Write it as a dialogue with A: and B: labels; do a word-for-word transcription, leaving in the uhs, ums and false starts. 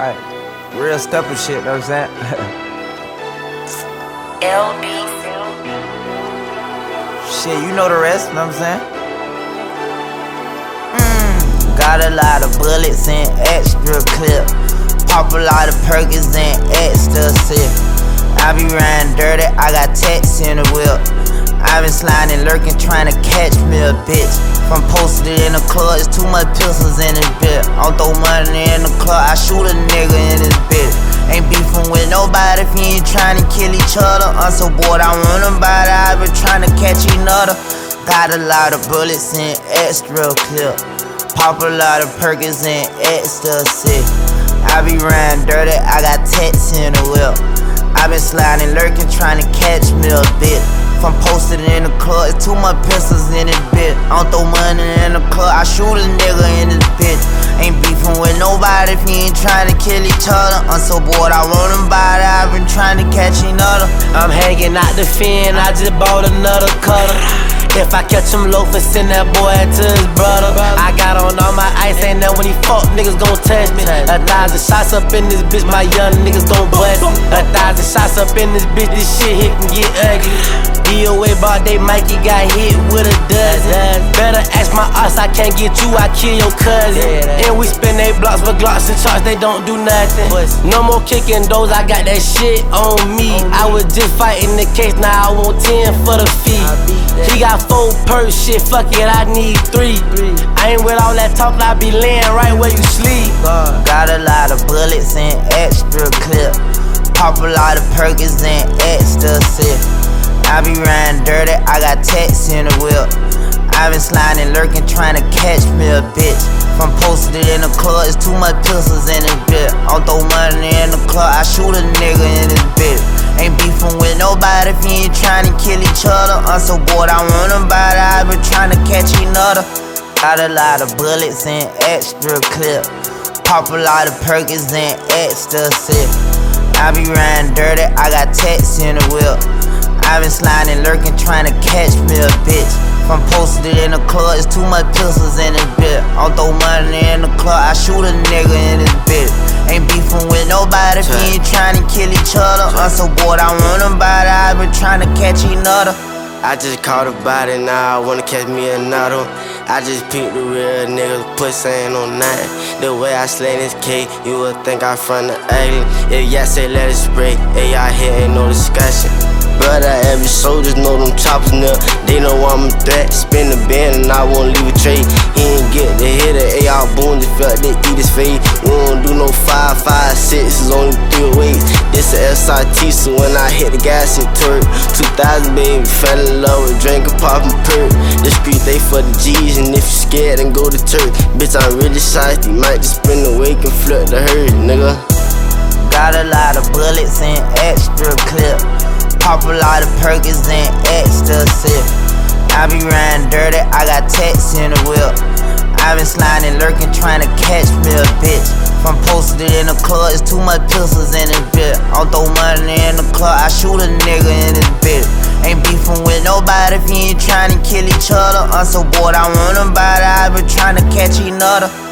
A: Alright, real stepper shit, know what I'm saying?
B: L B.
A: Shit, you know the rest, know what I'm saying? Mm, got a lot of bullets and extra clip. Pop a lot of Perkins and ecstasy. I be riding dirty, I got texts in the whip. I been sliding, lurking, trying to catch me a bitch. From posted in the club, it's too much pistols in this bit. I don't throw money in the club, I shoot a nigga in this bitch. Ain't beefing with nobody if you ain't trying to kill each other. I'm so bored, I want nobody, I been trying to catch another. Got a lot of bullets and extra clip. Pop a lot of Perkins and ecstasy. I be riding dirty, I got texts in the whip. I been sliding, lurking, trying to catch me a bit. From posted in the club, it's too much pistols in this bitch. I don't throw money in the club, I shoot a nigga in this bitch. Ain't beefing with nobody if you ain't trying to kill each other. I'm so bored, I want nobody, I've been trying to catch another.
C: I'm hanging out the fin, I just bought another cutter. If I catch him loafing, send that boy to his brother. I got on all my ice, ain't that when he fuck niggas gon' touch me. A thousand shots up in this bitch, my young niggas gon' bust me. A thousand shots up in this bitch, this shit here can get ugly. D O A bought they Mikey got hit with a dozen. Better ask my ass, I can't get you, I kill your cousin. And we spin they blocks with glocks and charts, they don't do nothing. No more kicking those, I got that shit on me. I was just fighting the case, now I want ten for the fee. He got four perks, shit, fuck it, I need three. I ain't with all that talk, I be laying right where you sleep.
A: Got a lot of bullets and extra clip. Pop a lot of Perkins and ecstasy. I be riding dirty, I got texts in the whip. I been sliding, lurking, trying to catch me a bitch. From posted in the club, it's too much pistols in this bitch. I don't throw money in the club, I shoot a nigga in this bitch. Ain't beefing with nobody if you ain't trying to kill each other. I'm so bored, I want nobody, I've been trying to catch another. Got a lot of bullets and extra clip. Pop a lot of Perkins and ecstasy. I be riding dirty, I got texts in the whip. I been sliding, lurking, trying to catch me a bitch. From posted in the club, it's too much pistols in this bitch. I don't throw money in the club, I shoot a nigga in this bitch. Ain't beefing with nobody if you ain't trying to kill each other. I'm so bored, I want nobody, I've been trying to catch another.
C: I just caught a body, now I wanna catch me another. I just peeped the real niggas, pussy ain't on nothing. The way I slay this cake, you would think I from the ugly. If y'all say let it spray, A I here ain't no discussion. Brother, every soldiers know them choppers now. They know I'm a threat. Spin the band and I won't leave a tray. He ain't get to hit the A R boom, just felt they eat his face. We don't do no five, five, six, it's only three weights. This a S R T, so when I hit the gas, it twerk. two thousand, baby, fell in love with drinking, poppin' perk. The street, they for the G's, and if you scared, then go to Turk. Bitch, I'm really shiesty, might just spin the wake and flip the herd, nigga.
A: Got a lot of bullets and extra clip. Pop a lot of Perkins and ecstasy. I be riding dirty, I got texts in the whip. I been sliding, lurking, trying to catch me a bitch. From posted in the club, it's too much pistols in this bitch. I don't throw money in the club, I shoot a nigga in this bitch. Ain't beefing with nobody if you ain't trying to kill each other. I'm so bored, I want nobody, I've been trying to catch another.